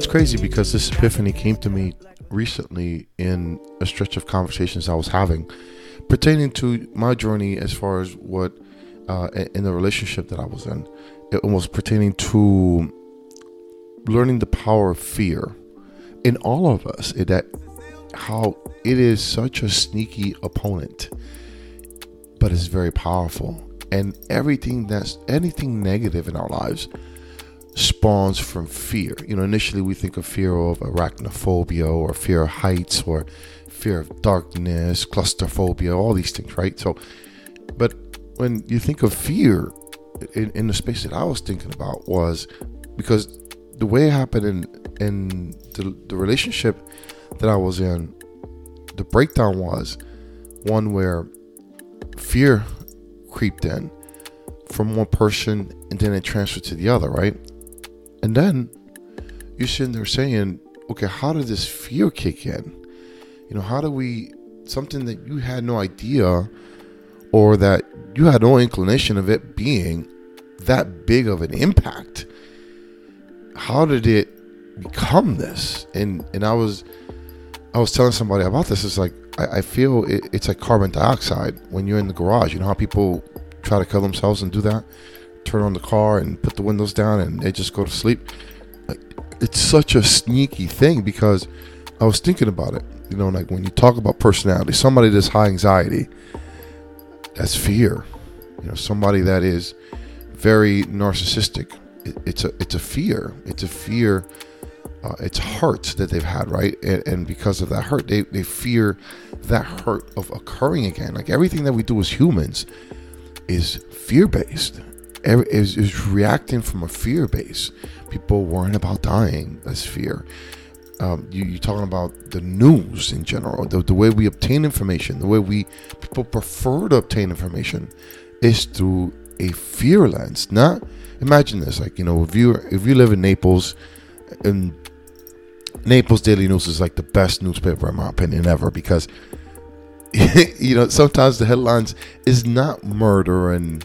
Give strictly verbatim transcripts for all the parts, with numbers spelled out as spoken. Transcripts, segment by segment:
crazy because this epiphany came to me recently in a stretch of conversations I was having pertaining to my journey as far as what uh, in the relationship that I was in. It was pertaining to learning the power of fear in all of us. It, that how it is such a sneaky opponent, but it's very powerful. And everything that's anything negative in our lives spawns from fear. You know, initially we think of fear of arachnophobia or fear of heights or fear of darkness, claustrophobia, all these things, right? So, but when you think of fear in, in the space that I was thinking about was because the way it happened in, in the, the relationship that I was in, the breakdown was one where fear creeped in from one person and then it transferred to the other, right? And then you're sitting there saying, okay, how did this fear kick in? You know, how do we, something that you had no idea or that you had no inclination of it being that big of an impact. How did it become this? And and I was I was telling somebody about this. It's like, I, I feel it, it's like carbon dioxide when you're in the garage. You know how people try to kill themselves and do that? Turn on the car and put the windows down and they just go to sleep. Like, it's such a sneaky thing because I was thinking about it. You know, like when you talk about personality, somebody that's high anxiety, that's fear. You know, somebody that is very narcissistic, it, it's a it's a fear. It's a fear. Uh, it's hurt that they've had, right? And, and because of that hurt, they, they fear that hurt of occurring again. Like everything that we do as humans is fear-based. Every, is, is reacting from a fear base. People worrying about dying, that's fear. Um, you, you're talking about the news in general, the, the way we obtain information, the way we people prefer to obtain information is through a fear lens. Not imagine this, like, you know, if you if you live in Naples, and Naples Daily News is like the best newspaper in my opinion ever because you know sometimes the headlines is not murder and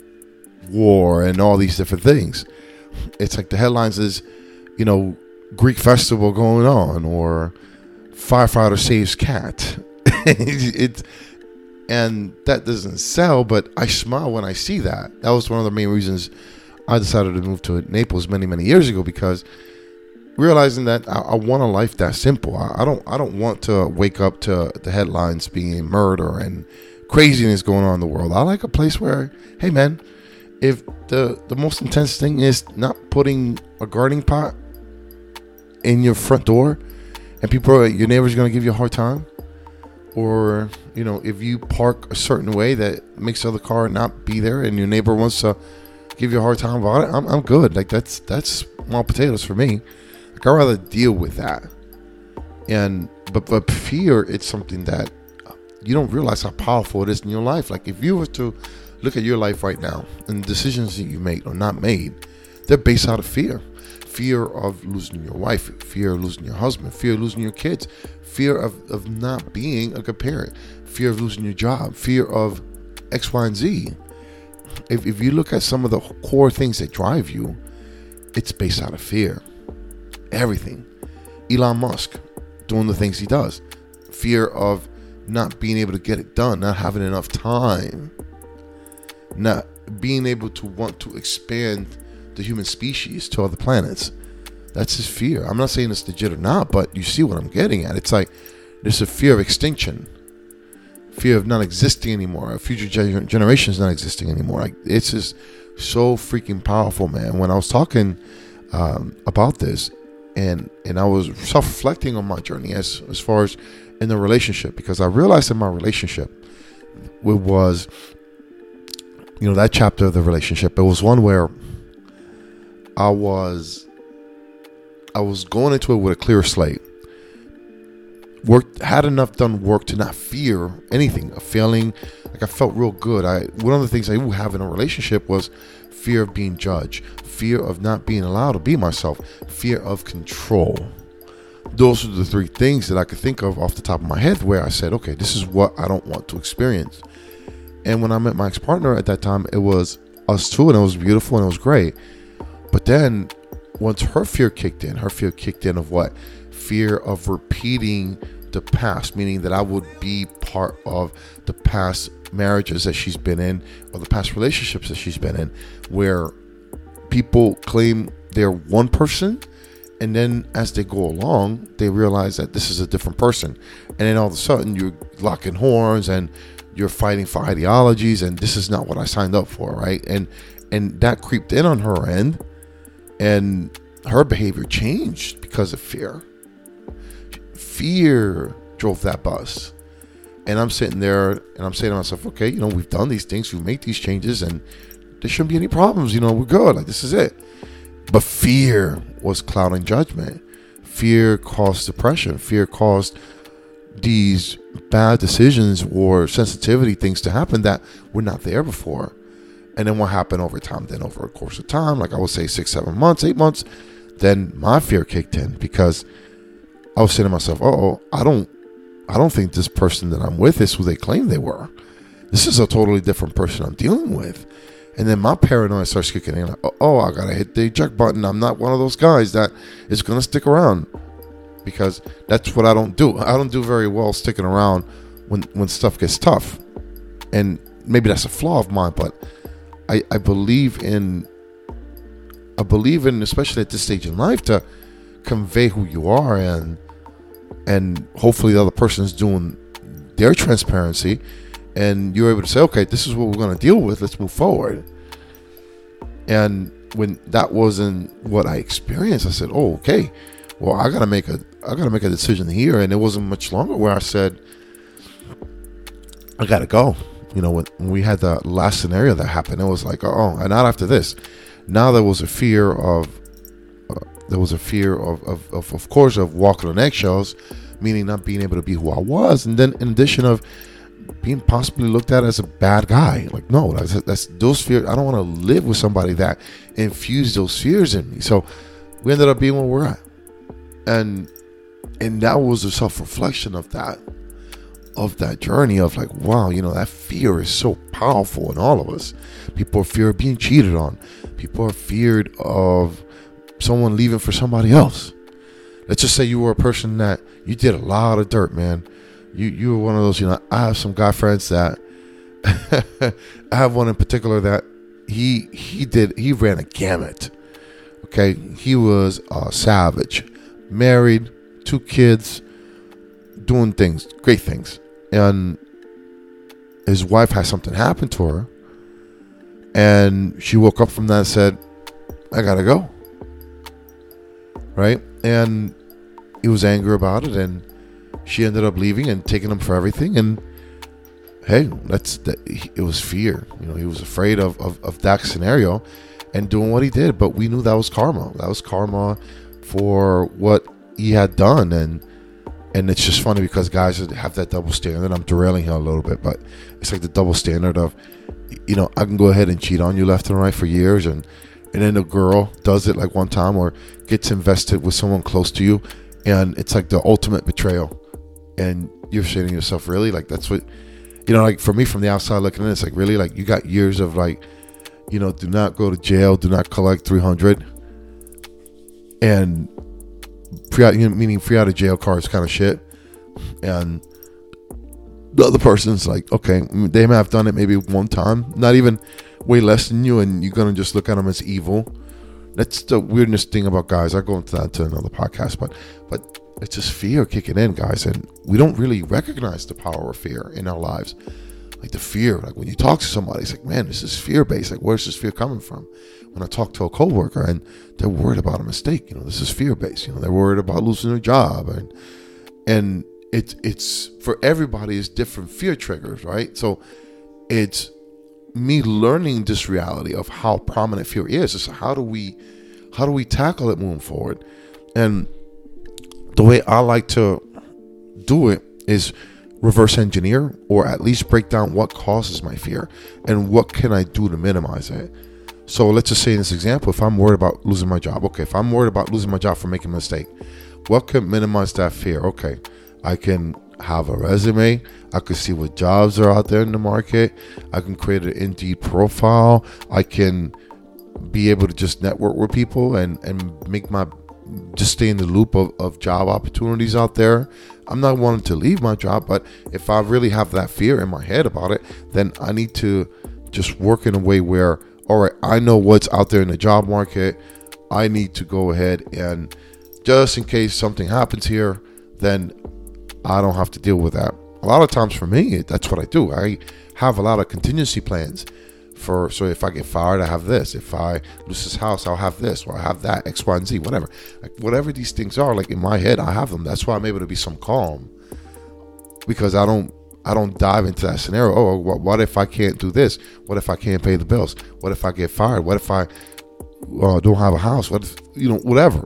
war and all these different things. It's like the headlines is, you know, Greek festival going on or firefighter saves cat. It's and that doesn't sell, but I smile when I see that. That was one of the main reasons I decided to move to Naples many many years ago, because realizing that I, I want a life that simple. I, I don't I don't want to wake up to the headlines being murder and craziness going on in the world. I like a place where, hey man, if the the most intense thing is not putting a gardening pot in your front door and people are, your neighbor's going to give you a hard time, or you know, if you park a certain way that makes the other car not be there and your neighbor wants to give you a hard time about it, I'm I'm good. Like that's that's small potatoes for me. Like I'd rather deal with that. And but but fear, it's something that you don't realize how powerful it is in your life. Like if you were to look at your life right now and the decisions that you make or not made, they're based out of fear. Fear of losing your wife, fear of losing your husband, fear of losing your kids, fear of, of not being a good parent, fear of losing your job, fear of X, Y, and Z. If, if you look at some of the core things that drive you, it's based out of fear. Everything. Elon Musk doing the things he does. Fear of not being able to get it done, not having enough time, not being able to want to expand the human species to other planets. That's his fear. I'm not saying it's legit or not, but you see what I'm getting at. It's like there's a fear of extinction, fear of not existing anymore, a future gener- generations not existing anymore. Like it's just so freaking powerful, man. When I was talking um, about this, and and I was self-reflecting on my journey as as far as in the relationship, because I realized in my relationship, it was, you know, that chapter of the relationship, it was one where I was I was going into it with a clear slate. Worked had enough done work to not fear anything, a failing. Like I felt real good. I one of the things I would have in a relationship was fear of being judged, fear of not being allowed to be myself, fear of control. Those are the three things that I could think of off the top of my head where I said, okay, this is what I don't want to experience. And when I met my ex-partner at that time, it was us two, and it was beautiful and it was great. But then once her fear kicked in, her fear kicked in of what? Fear of repeating the past, meaning that I would be part of the past marriages that she's been in, or the past relationships that she's been in, where people claim they're one person, and then as they go along, they realize that this is a different person. And then all of a sudden you're locking horns and you're fighting for ideologies, and this is not what I signed up for, right? And and that creeped in on her end, and her behavior changed because of fear. Fear drove that bus. And I'm sitting there and I'm saying to myself, okay, you know, we've done these things, we've made these changes, and there shouldn't be any problems. You know, we're good. Like, this is it. But fear was clouding judgment. Fear caused depression. Fear caused these bad decisions or sensitivity things to happen that were not there before. And then what happened over time? Then over a course of time, like I would say six, seven months, eight months, then my fear kicked in, because I was saying to myself, oh, I don't, I don't think this person that I'm with is who they claim they were. This is a totally different person I'm dealing with. And then my paranoia starts kicking in. Like, oh, I gotta hit the eject button. I'm not one of those guys that is gonna stick around, because that's what I don't do. I don't do very well sticking around when when stuff gets tough. And maybe that's a flaw of mine, but I, I believe in I believe in, especially at this stage in life, to convey who you are, and and hopefully the other person is doing their transparency, and you're able to say, okay, this is what we're going to deal with. Let's move forward. And when that wasn't what I experienced, I said, oh, okay, well, I got to make a, I got to make a decision here. And it wasn't much longer where I said, I got to go. You know, when, when we had the last scenario that happened, it was like, oh, and not after this. Now there was a fear of, uh, there was a fear of, of, of, of course, of walking on eggshells, meaning not being able to be who I was. And then in addition of being possibly looked at as a bad guy. Like, no, that's, that's those fears. I don't want to live with somebody that infused those fears in me. So we ended up being where we're at. And, and that was a self-reflection of that, of that journey of like, wow, you know, that fear is so powerful in all of us. People are feared of being cheated on. People are feared of someone leaving for somebody else. Let's just say you were a person that you did a lot of dirt, man. You you were one of those, you know, I have some guy friends that I have one in particular that he he did he ran a gamut. Okay, he was a savage, married, two kids, doing things, great things, and his wife had something happen to her, and she woke up from that and said, I gotta go. Right? And he was angry about it, and she ended up leaving and taking him for everything. And hey, that's that. It was fear. You know, he was afraid of, of, of that scenario and doing what he did. But we knew that was karma. That was karma for what he had done. And and it's just funny because guys have that double standard. I'm derailing here a little bit, but it's like the double standard of, you know, I can go ahead and cheat on you left and right for years, and and then a girl does it like one time or gets invested with someone close to you, and it's like the ultimate betrayal. And you're saying to yourself, really? Like, that's what, you know, like for me from the outside looking in, it's like, really? Like, you got years of like, you know, do not go to jail, do not collect three hundred, and free out, you know, meaning free out of jail cards kind of shit. And the other person's like, okay, they may have done it maybe one time, not even way less than you, and you're going to just look at them as evil. That's the weirdest thing about guys. I'll go into that to another podcast, but but it's just fear kicking in, guys, and we don't really recognize the power of fear in our lives. Like the fear, like when you talk to somebody, it's like, man, this is fear-based. Like, where's this fear coming from? When I talk to a coworker and they're worried about a mistake, you know, this is fear-based. You know, they're worried about losing their job, and and it's it's for everybody is different fear triggers, right? So it's me learning this reality of how prominent fear is. It's how do we how do we tackle it moving forward? And the way I like to do it is reverse engineer, or at least break down what causes my fear and what can I do to minimize it. So let's just say in this example, if I'm worried about losing my job, okay, if I'm worried about losing my job for making a mistake, what can minimize that fear? Okay, I can have a resume. I can see what jobs are out there in the market. I can create an Indeed profile. I can be able to just network with people and, and make my, just stay in the loop of, of job opportunities out there. I'm not wanting to leave my job, but if I really have that fear in my head about it, then I need to just work in a way where, all right, I know what's out there in the job market. I need to go ahead and just in case something happens here, then I don't have to deal with that. A lot of times for me, that's what I do. I have a lot of contingency plans for, so if I get fired, I have this. If I lose this house, I'll have this, or I have that, X, Y, and Z, whatever. Like whatever these things are, like in my head, I have them. That's why I'm able to be some calm, because I don't, I don't dive into that scenario. Oh, what, what if I can't do this? What if I can't pay the bills? What if I get fired? What if I uh, don't have a house? What if, you know, whatever.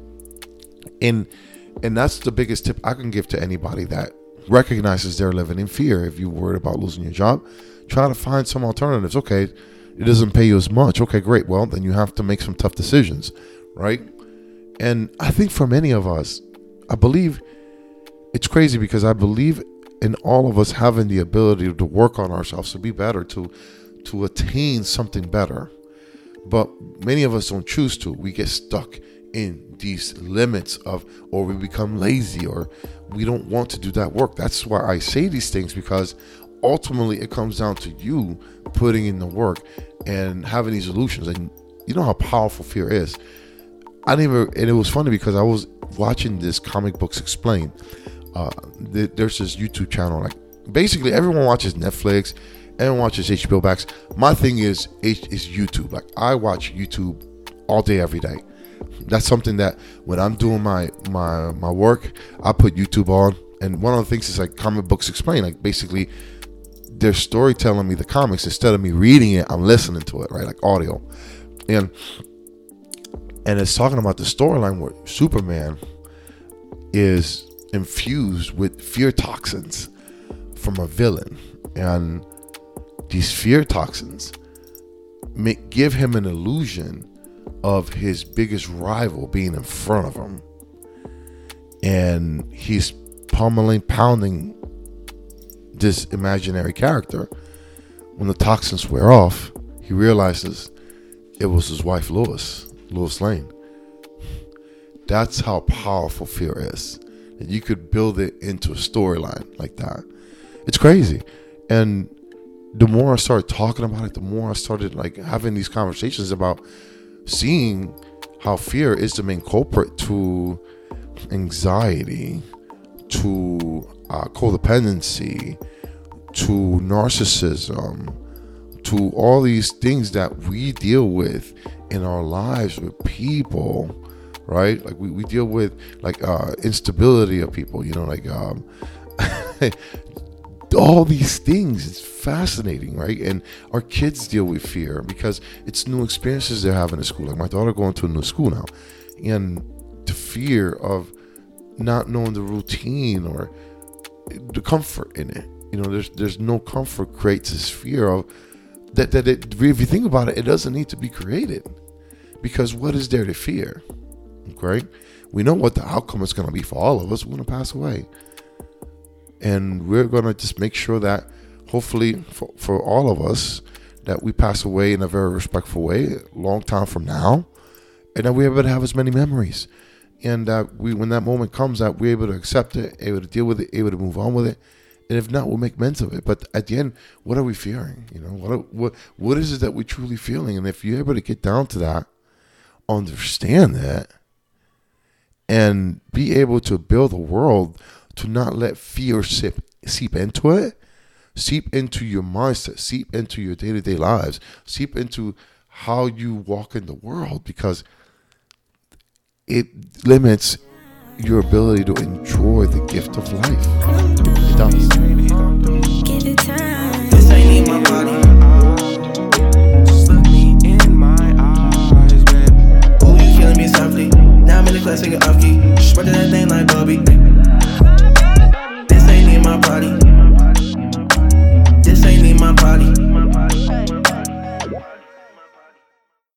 And and that's the biggest tip I can give to anybody that recognizes they're living in fear. If you're worried about losing your job, try to find some alternatives. Okay, it doesn't pay you as much. Okay, great. Well, then you have to make some tough decisions, right? And I think for many of us, I believe it's crazy because I believe in all of us having the ability to work on ourselves, to be better, to to attain something better. But many of us don't choose to. We get stuck in these limits of, or we become lazy, or we don't want to do that work. That's why I say these things, because ultimately it comes down to you putting in the work and having these solutions. And you know how powerful fear is. I never, and it was funny because I was watching this Comic Books Explained. Uh, th- there's this YouTube channel. Like basically everyone watches Netflix, everyone watches H B O Max. My thing is H- is YouTube. Like I watch YouTube all day, every day. That's something that when I'm doing my my my work, I put YouTube on. And one of the things is like Comic Books Explained. Like basically, they're storytelling me the comics instead of me reading it. I'm listening to it, right? Like audio, and and it's talking about the storyline where Superman is infused with fear toxins from a villain, and these fear toxins make give him an illusion of his biggest rival being in front of him, and he's pummeling, pounding this imaginary character. When the toxins wear off, he realizes it was his wife, Lois, Lois Lane. That's how powerful fear is. And you could build it into a storyline like that. It's crazy. And the more I started talking about it, the more I started like having these conversations about seeing how fear is the main culprit to anxiety, to uh, codependency, to narcissism, to all these things that we deal with in our lives with people, right? Like we, we deal with like uh, instability of people, you know, like um, all these things. It's fascinating, right? And our kids deal with fear because it's new experiences they're having in school. Like my daughter going to a new school now, and the fear of not knowing the routine or the comfort in it. You know, there's there's no comfort creates this fear of that. That it, if you think about it, it doesn't need to be created, because what is there to fear? Okay, we know what the outcome is going to be for all of us. We're going to pass away, and we're going to just make sure that hopefully for, for all of us that we pass away in a very respectful way a long time from now, and that we're able to have as many memories, and that we, when that moment comes, that we're able to accept it, able to deal with it, able to move on with it. And if not, we'll make men's of it. But at the end, what are we fearing? You know, what are, what what is it that we're truly feeling? And if you're able to get down to that, understand that, and be able to build a world to not let fear seep, seep into it, seep into your mindset, seep into your day-to-day lives, seep into how you walk in the world, because it limits your ability to enjoy the gift of life. It does.